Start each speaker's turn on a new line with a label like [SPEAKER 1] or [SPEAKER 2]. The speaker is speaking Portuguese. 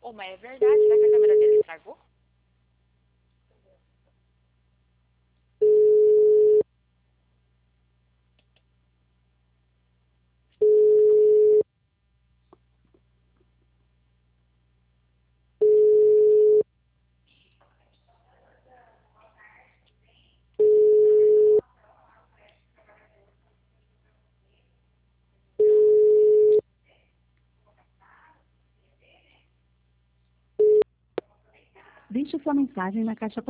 [SPEAKER 1] Ô, mas é verdade, será que a câmera dele estragou?
[SPEAKER 2] Deixe sua mensagem na caixa